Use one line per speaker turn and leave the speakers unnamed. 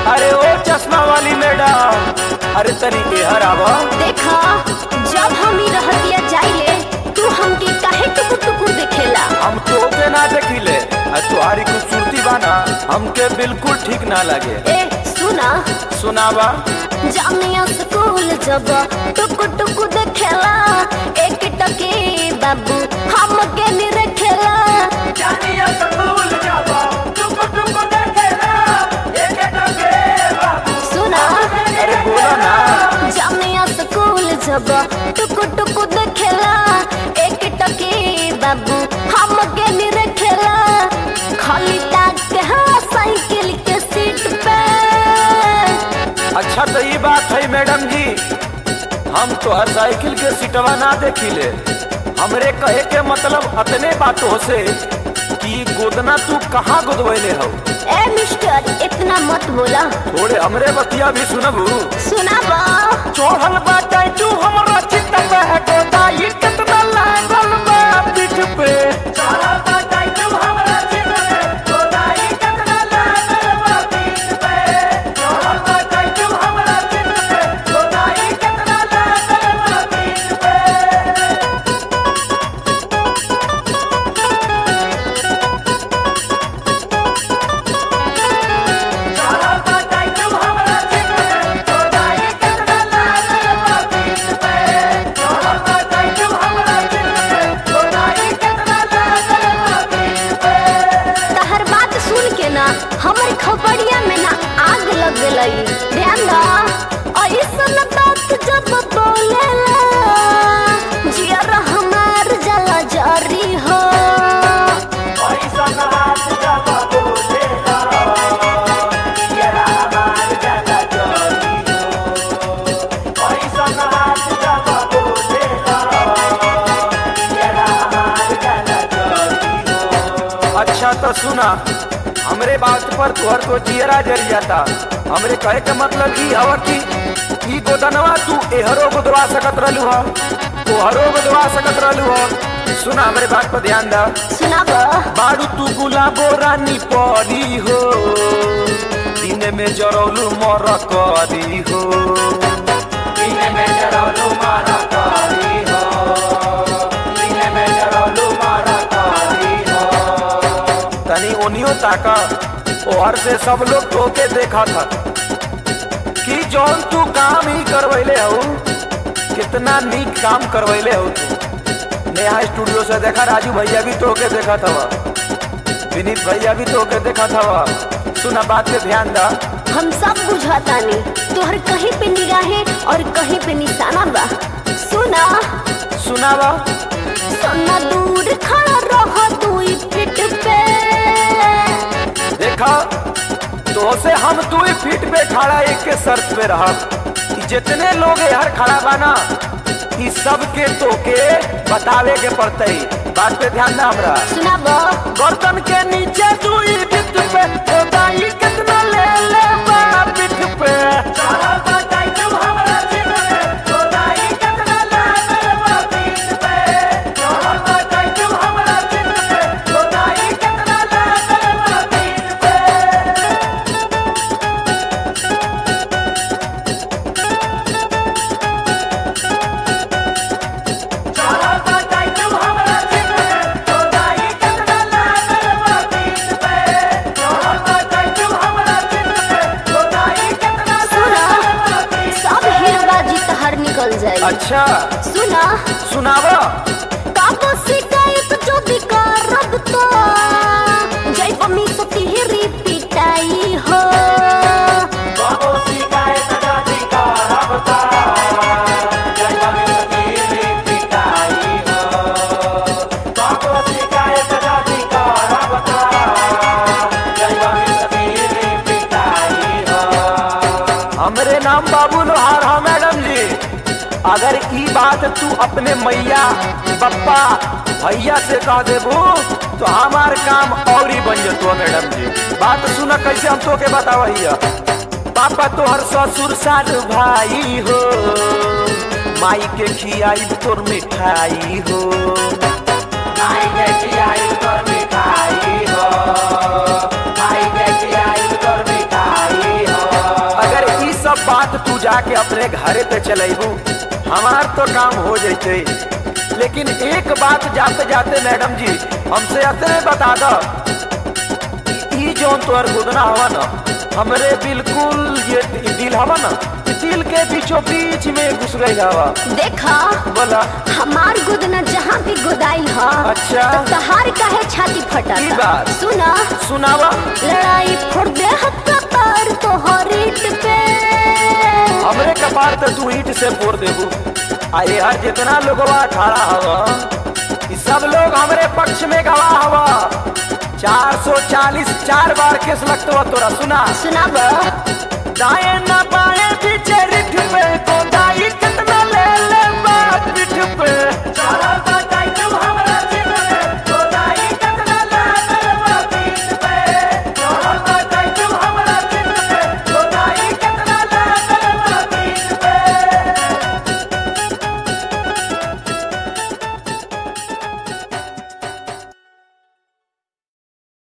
अरे ओ चश्मा वाली मैडम, अरे तरीके हरावा।
देखा जब हम ही रहतिया जाइले तू हमके काहे टुकुर टुकुर देखेला।
हम तो के ना देखिले, तुम्हारी खूबसूरती बाना हमके बिल्कुल ठीक ना लगे।
ए सुना
सुनावा।
जामिया स्कूल जब टुकुर टुकुर देखेला एक टके बाबू हमके नहीं रखेला।
जामिया स्कूल जब टुकुर टुकुर देखेला एक टके बाबू।
सुना
अरे बोला ना।
जामिया स्कूल जब टुकुर टुकुर देखेला एक टके बाबू हमके नहीं रखेला। खाली ताक के हाँ साइकिल के सीट पे।
अच्छा तो ये बात है मैडम जी, हम तो हर साइकिल के सीटवा ना देखिले। हमरे कहे के मतलब अतने बातों से कि गोदना तू कहाँ गोदवैले हो।
ए मिस्टर इतना मत बोला।
थोड़े हमरे बतिया भी सुनबू।
सुनाबा।
चोहल बाटे तू हमरा चित्त पे है गोदा ये कितना लागल बा पीठ पे। चोहल बाटे तू हमरा चित्त पे गोदा ये कितना लागल बा पीठ पे। चोहल बाटे तू हमरा चित्त पे गोदा ये कितना लागल बा पीठ पे।
हमर खपड़िया में ना आग लग गई। ध्यान दा ऐसन बात जब बोलेला जियर हमार जला जारी हो।
ऐसन बात जब बोलेला जियर हमार जला जारी हो। ऐसन बात जब बोलेला जियर हमार जला जारी हो। अच्छा तो सुना, हमरे बात पर तुहर को जियरा जरी जाता। हमरे कहे के मतलब ई हवा कि ई गोदनवा तू एहरो गोदवा सकत रहलू हो, तोहरो गोदवा सकत रहलू हो। सुना हमरे बात पर ध्यान दा।
सुनाबा।
बारू तू गुलाबो रानी परी हो, दिन में जरौलू मर करी हो। दिन में जरौलू मर करी हो, दिन में जरौलू मर करी हो। तनी ओनियो ताका, ओहर से सब लोग तोके देखा था कि जौन तू काम ही करवैले हो, कितना नीक काम करवैले हो तू। नेहा स्टूडियो से देखा, राजू भैया भी तोके देखा था, विनीत भैया भी तोके देखा था। सुना बात पे ध्यान दा।
हम सब बुझातानी तोहर कहीं पे निगाहें और कहीं पे निशाना बा। सुना
सुनावा।
सन्ना दूर खड़ा रह तू फीट पे।
देखा तो से हम तू फीट पे खड़ा एक के शर्त पे रहा, जितने लोग यार खड़ा बाना ई सब के तोके बतावे के पड़ते। बात पे ध्यान ना हमरा।
सुनाबो।
बर्तन के नीचे तू पीठ पे गोदा ये कितना ले ले बा पीठ पे। चढ़ा बताई तू हमरा चित पे गोदा ये कितना लागल बा पीठ पे। चढ़ा बताई तू हमरा चित पे गोदा ये कितना लागल बा पीठ पे। चढ़ा बताई तू हमरा चित पे गोदा ये कितना लागल बा पीठ पे। चढ़ा बताई तू हमरा चित पे गोदा ये कितना लागल बा पीठ पे।
सब हीरोबाजी तहर निकल जाए।
अच्छा
सुना
सुनावा।
काबो शिकायत जो भी करब तो जय बमी सतीरी पिटाई हो।
काबो शिकायत जो भी करब तो जय बमी सतीरी पिटाई हो। काबो शिकायत जो भी करब तो जय बमी सतीरी पिटाई हो। हमरे नाम बाबू लोहार है मैडम जी। अगर ई बात तू अपने मैया पप्पा भैया से कह देबू तो हमार काम और ही बन जतो मैडम जी। बात सुना कैसे हम तो के बतावहिया। पापा तोहर ससुर साथ भाई हो, माई के खियाई तोर मिठाई हो। माई के खियाई तोर मिठाई हो, माई के खियाई तोर मिठाई हो। उड़ा के अपने घरे पे चलेबू, हमार तो काम हो जैते। लेकिन एक बात जाते जाते मैडम जी हमसे अतरे बता दो, ई जौन तोहर गुदना हवा न, हमरे बिल्कुल ये दिल हवा न, दिल के बीचों बीच में घुस गई हवा।
देखा
बोला
हमार गुदना जहाँ भी गुदाई ह,
अच्छा।
तो तहार काहे छाती फटा?
ई बात
सुना
सुनावा।
लड़ाई फोड़ दे कपार तोहर ईट पे।
हमरे कपार तो तू ईट से फोड़ देबू। अरे यार जितना लोगवा खड़ा हवा, ई सब लोग हमरे पक्ष में गवाह हवा। 440 4 बार केस लगतो तोरा। सुना
सुनाब
दाएं ना बाएं पीछे रिठ पे को दाई